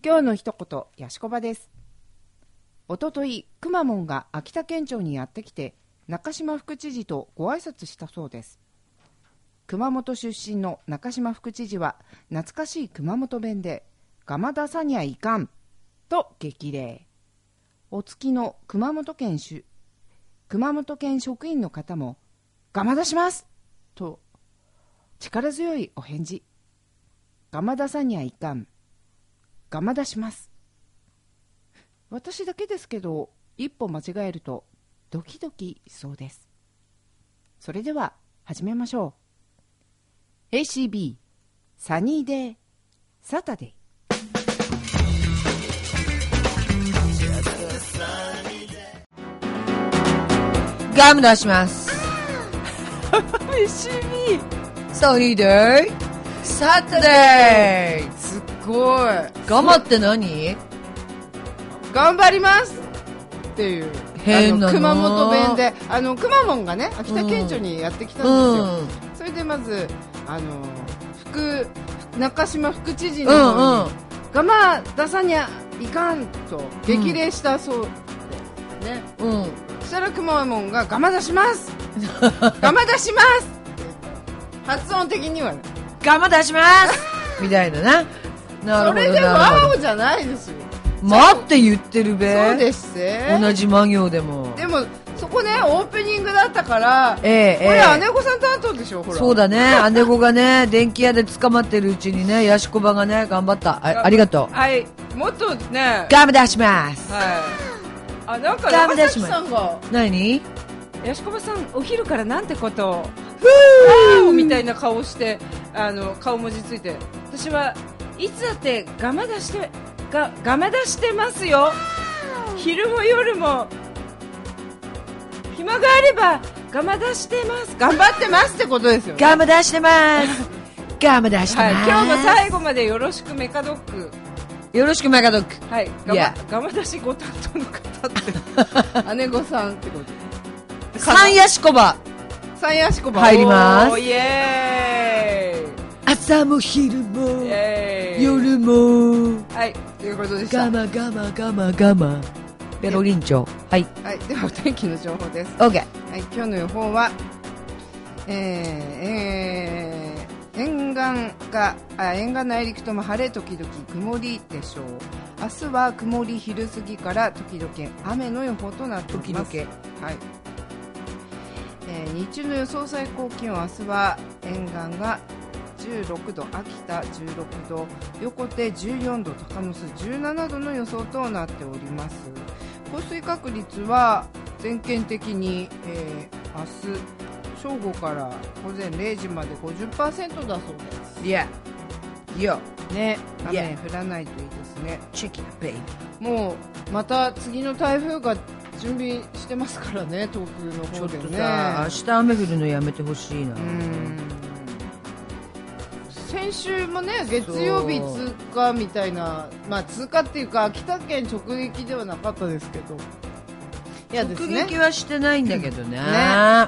今日の一言、やしこばです。おととい、くまモンが秋田県庁にやってきて、中島副知事とご挨拶したそうです。熊本出身の中島副知事は、懐かしい熊本弁で、ガマ出さにゃいかんと激励。お付きの熊本県職員の方も、ガマ出しますと力強いお返事。ガマ出さにゃいかん。ガマ出します。私だけですけど、一歩間違えるとドキドキしそうです。それでは始めましょう。 ACB サニーデーサタデー。 ガム出します。 ACB サニーデーサタデー。 すっごい。 ガマって何？ 頑張りますっていう変なの熊本弁で、くまモンがね、秋田県庁にやってきたんですよ、それでまず中島副知事の方に、ガマ出さにゃいかんと激励したそうでね、そしたらくまモンがガマ出しますガマ出します発音的にはね、 ガマ出しますみたいなな。なるほど。 それでワオじゃないですよ。 待って言ってるべ。 そうですね。 同じ魔行でも。 でもそこね、オープニングだったから、これ姉子さん担当でしょ。ほら、 そうだね。姉子がね、電気屋で捕まってるうちにね、ヤシコバがね、頑張った。ありがとう。 はい、もっとね、 ガム出します。 はい。なんか長崎さんが、 何？ ヤシコバさんお昼からなんてことをみたいな顔して、顔文字ついて、私はいつだってガマ出してますよ。昼も夜も暇があればガマ出してます。頑張ってますってことですよね。 ガム出してますガム出してます、 はい、今日も最後までよろしくメカドック。 よろしくメカドック。 はい、ガマ出しご担当の方って姉御さんってこと。 三ヤシコバ入ります。 イエーイ。 朝も昼も夜も、 はい、ということでした。 ガマペロリンチョ。はい、 はい、ではお天気の情報です。 OK。 はい、今日の予報は、沿岸内陸とも晴れ時々曇りでしょう。明日は曇り昼過ぎから時々雨の予報となっております。はい、日中の予想最高気温、明日は沿岸が16度、秋田16度、横手14度、高松17度の予想となっております。降水確率は全県的に、明日正午から午前0時まで 50% だそうです。 いやね、雨降らないといいですね。 チキンベイビー。もうまた次の台風が準備してますからね、東北の方でね。ちょっとさ、明日雨降るのやめてほしいな。 先週もね、月曜日通過みたいな、まあ通過っていうか秋田県直撃ではなかったですけど、 直撃はしてないんだけどね。 はい、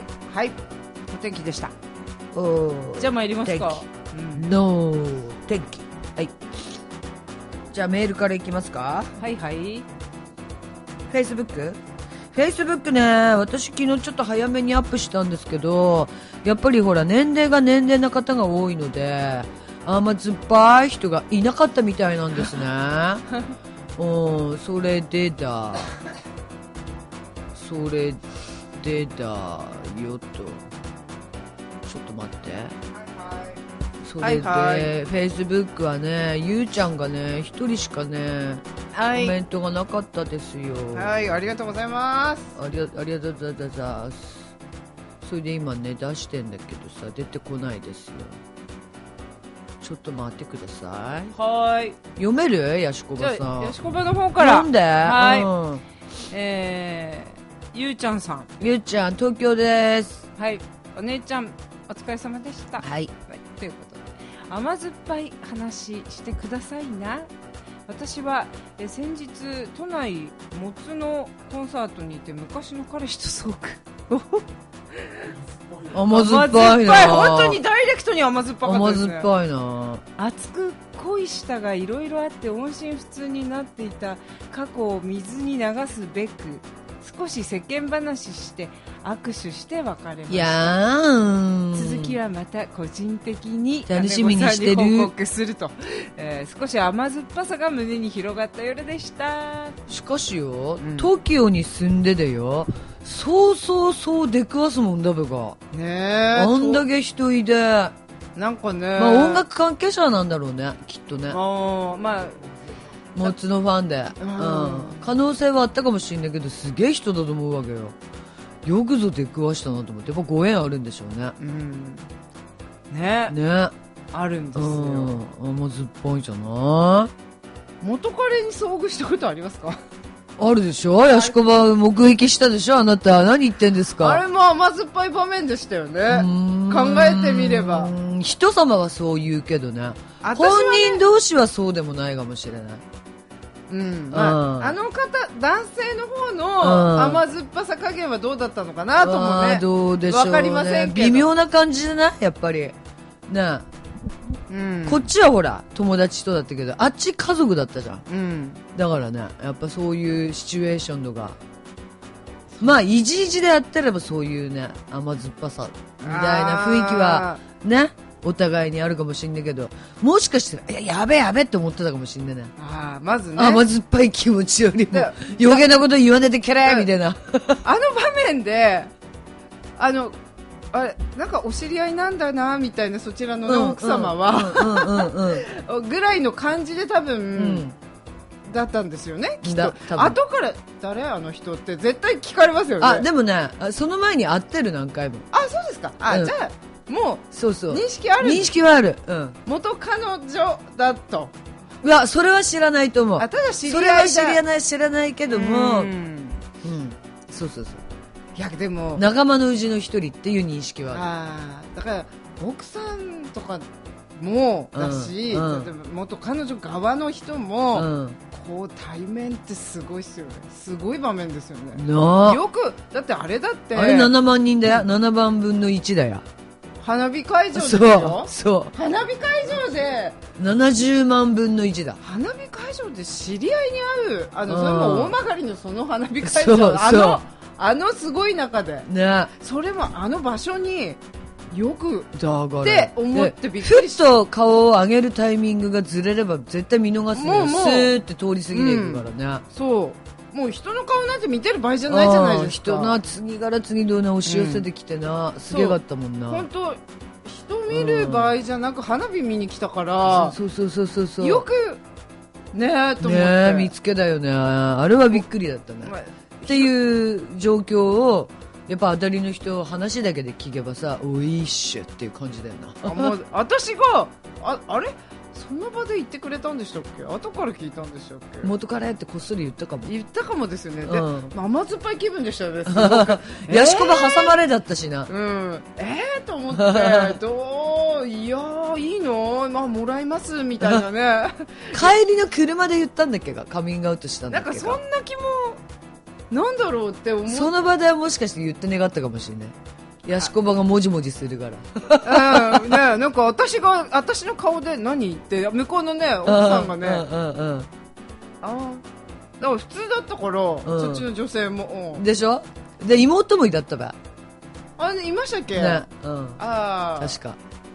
お天気でした。じゃあ参りますか。 の天気。はい。じゃあメールからいきますか。 はいはい。 Facebook ね、私昨日ちょっと早めにアップしたんですけど、やっぱりほら年齢な方が多いので、甘酸っぱい人がいなかったみたいなんですね。それでだよと、ちょっと待って。それで、Facebook はね、ゆうちゃんがね、一人しかね、コメントがなかったですよ。 はい、ありがとうございます。 ありがとうございます。それで今ね、出してんだけどさ、出てこないですよ。ちょっと待ってください。 はい。 読める？ヤシコバさん。 ヤシコバの方から。 読んで。 はい。ゆうちゃんさん。 ゆうちゃん、東京です。 はい。お姉ちゃん、お疲れ様でした。 はい。 ということで、甘酸っぱい話してくださいな。私は先日都内モツのコンサートにいて昔の彼氏とすごく甘酸っぱいな。 本当にダイレクトに甘酸っぱかったですね。 甘酸っぱいな。 熱く恋い舌がいろいろあって音信不通になっていた過去を水に流すべく少し世間話して握手して別れました。 いやー、 続きはまた個人的に楽しみにしてる金子さんに報告すると、少し甘酸っぱさが胸に広がった夜でした。 しかしよ、 うん、 TOKIO に住んででよ、そう出くわすもんだべがね。 あんだけ人いで、 なんかね、 まあ音楽関係者なんだろうね、きっとね。 まあモツのファンで、可能性はあったかもしれないけど、すげえ人だと思うわけよ。よくぞ出くわしたなと思って、やっぱご縁あるんでしょうね。ね、 あるんですよ。 甘酸っぱいじゃない。 元彼に遭遇したことありますか？ あるでしょ。ヤシコバ目撃したでしょ。あなた何言ってんですか。 あれも甘酸っぱい場面でしたよね。考えてみれば人様はそう言うけどね、本人同士はそうでもないかもしれない。 あの方、男性の方の甘酸っぱさ加減はどうだったのかなともね、 どうでしょうね、 分かりませんけど、 微妙な感じじゃないやっぱりね。こっちはほら友達とだったけど、あっち家族だったじゃん、だからね、やっぱそういうシチュエーションとか、まあいじいじでやってればそういうね甘酸っぱさみたいな雰囲気はねお互いにあるかもしんないけど、もしかしたらやべって思ってたかもしんないね。 まずね、 甘酸っぱい気持ちよりも余計なこと言わねてけれみたいなあの場面であれなんかお知り合いなんだなみたいな、そちらの、ね奥様はぐらいの感じで多分、だったんですよね、きっと。後から誰あの人って絶対聞かれますよね。 でもね、その前に会ってる、何回も。 そうですか。じゃあもう認識ある。 認識はある。 元彼女だと。 いや、それは知らないと思う。 ただ知り合いだ。 それは知らないけども、そう。 いやでも仲間のうちの一人っていう認識はある。だから奥さんとかもだし、元彼女側の人も、こう対面ってすごいっすよね。すごい場面ですよね。よくだってあれだってあれ7万人だよ。7万分の1だよ。 花火会場ですよ。 そう花火会場で 70万分の1だ。 花火会場で知り合いに会う、それも大曲りのその花火会場、すごい中で、それもあの場所によくって思ってびっくりした。 ふっと顔を上げるタイミングがずれれば絶対見逃すのよ。スーって通り過ぎていくからね。 もう人の顔なんて見てる場合じゃないじゃないですか。 人な次から次と押し寄せてきてな、すげえかったもんな。 本当人見る場合じゃなく花火見に来たから、 そうよくねと思って見つけだよね。あれはびっくりだったね。っていう状況をやっぱ当たりの人話だけで聞けばさ、おいしゅっていう感じだよな。 もう私があれその場で言ってくれたんでしたっけ、後から聞いたんでしたっけ。 元彼ってこっそり言ったかもですよね。で、甘酸っぱい気分でしたよね。 ヤシコが挟まれだったしな。 と思っていやいいの、もらいますみたいなね。 帰りの車で言ったんだっけが、カミングアウトしたんだっけが。 なんかそんな気もなんだろうって思って、 その場ではもしかして言って願ったかもしれない。ヤシコバがもじもじするからなんか私の顔で何言って向こうのね奥さんがね、だから普通だったから、そっちの女性も、 でしょ。で妹もいだったばいましたっけ。 確か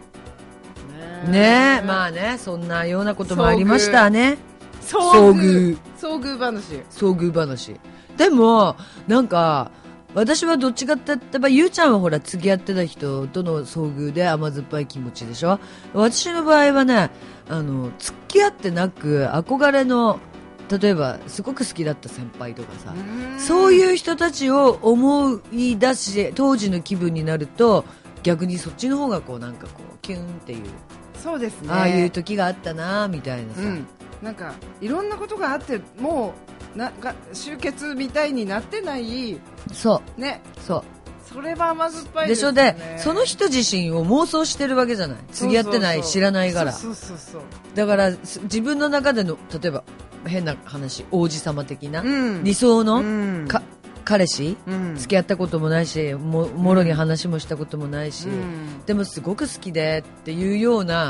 ね。まあね、そんなようなこともありましたね。遭遇話でもなんか私はどっちかって言ったら、ゆうちゃんはほら付き合ってた人との遭遇で甘酸っぱい気持ちでしょ。私の場合はね、付き合ってなく憧れの、例えばすごく好きだった先輩とかさ、そういう人たちを思い出し当時の気分になると、逆にそっちの方がこうなんかこうキュンっていう、 そうですね、 ああいう時があったなみたいなさ、 なんかいろんなことがあってもう終結みたいになってない。 そうね、 それは甘酸っぱいですよね。 でしょ。でその人自身を妄想してるわけじゃない。付き合ってない知らないから。だから自分の中での、例えば変な話、王子様的な、理想の、彼氏、付き合ったこともないし、もろに話もしたこともないし、でもすごく好きでっていうような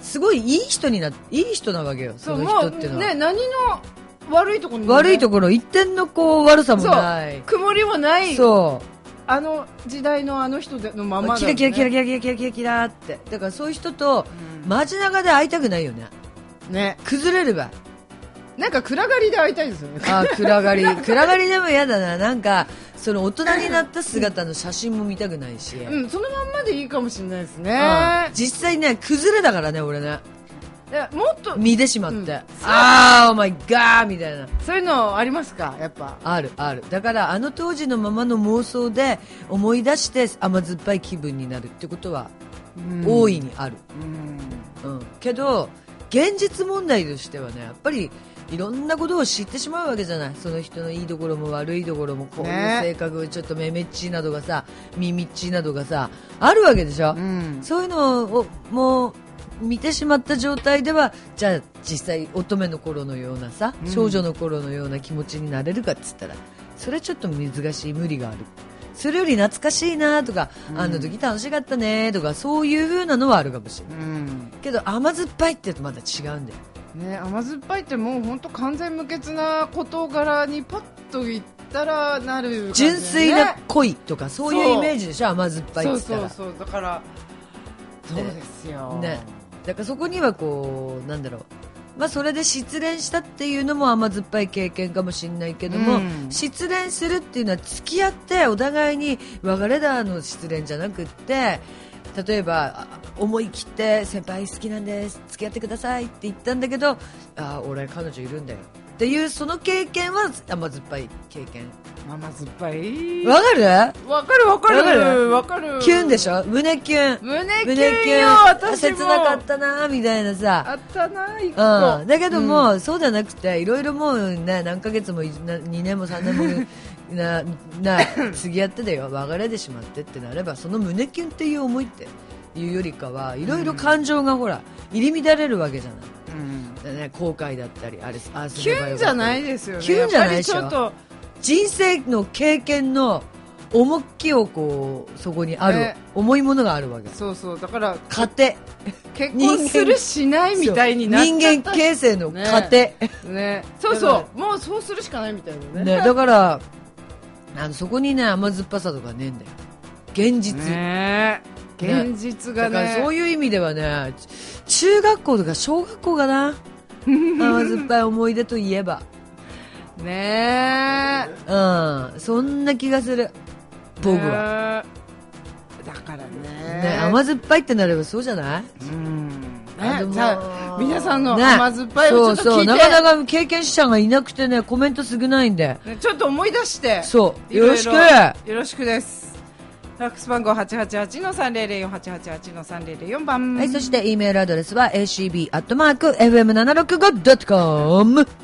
すごいいい人なわけよ、その人っていうのは。 ね、何の悪いところも、ね、 悪いところ、一点のこう悪さもない。 曇りもない。 そう。 あの時代のあの人のままだ、ね、 キラキラキラキラキラキラキラって。だからそういう人と街中で会いたくないよね。ね。崩れれば。 なんか暗がりで会いたいですよね。 あ、暗がりでも嫌だな。なんかその大人になった姿の写真も見たくないし。 うん、そのまんまでいいかもしれないですね。 実際ね、崩れだからね、俺ね。 もっと見てしまって、あー、オーマイガーみたいな。 そういうのありますか、やっぱ。 ある。だからあの当時のままの妄想で思い出して甘酸っぱい気分になるってことは大いにある。けど現実問題としてはね、やっぱりいろんなことを知ってしまうわけじゃない。その人のいいところも悪いところも、こういう性格、ちょっとめめっちいなどがさ、みみっちいなどがさ、あるわけでしょ。そういうのをもう見てしまった状態では、じゃあ実際乙女の頃のようなさ、少女の頃のような気持ちになれるかっつったら、それはちょっと難しい、無理がある。それより懐かしいなとか、あの時楽しかったねとか、そういう風なのはあるかもしれない、けど甘酸っぱいってまた違うんだよね。甘酸っぱいってもう本当完全無欠な事柄にパッと言ったらなる感じ、ね、 純粋な恋とかそういうイメージでしょ、甘酸っぱいって言ったら。 そうだからそうですよね。だからそこにはこうなんだろう、まあ、それで失恋したっていうのも甘酸っぱい経験かもしれないけども、失恋するっていうのは付き合ってお互いに別れだの失恋じゃなくって、例えば思い切って先輩好きなんです付き合ってくださいって言ったんだけど、俺彼女いるんだよっていうその経験は甘酸っぱい経験。 甘酸っぱいわかるキュンでしょ、胸キュンよ。私も切なかったなみたいなさ、 あったな一個、 だけども、そうじゃなくていろいろもうね、何ヶ月も2年も3年も付き合ってだよ、別れてしまってってなれば、その胸キュンっていう思いっていうよりかはいろいろ感情がほら入り乱れるわけじゃない、ね、後悔だったりキュンじゃないですよね。 キュンじゃないでしょ。人生の経験の重きをこうそこにある、重いものがあるわけ。 そうだから家庭、 結婚するしないみたいになっちゃった人間形成の家庭、 ね、もうそうするしかないみたいな ね。 だからそこにね甘酸っぱさとかねえんだよ、現実、 現実がね。 だからそういう意味ではね、中学校とか小学校かな甘酸っぱい思い出といえばねえ、そんな気がする僕は。 だからね、 甘酸っぱいってなればそうじゃない。 じゃあ皆さんの甘酸っぱいをちょっと聞いて、 なかなか経験者がいなくてね、コメント少ないんで、 ちょっと思い出して、 よろしくです。ファックス番号 888-300-488-300-4番、 はい。そして E メールアドレスは acb@fm765.com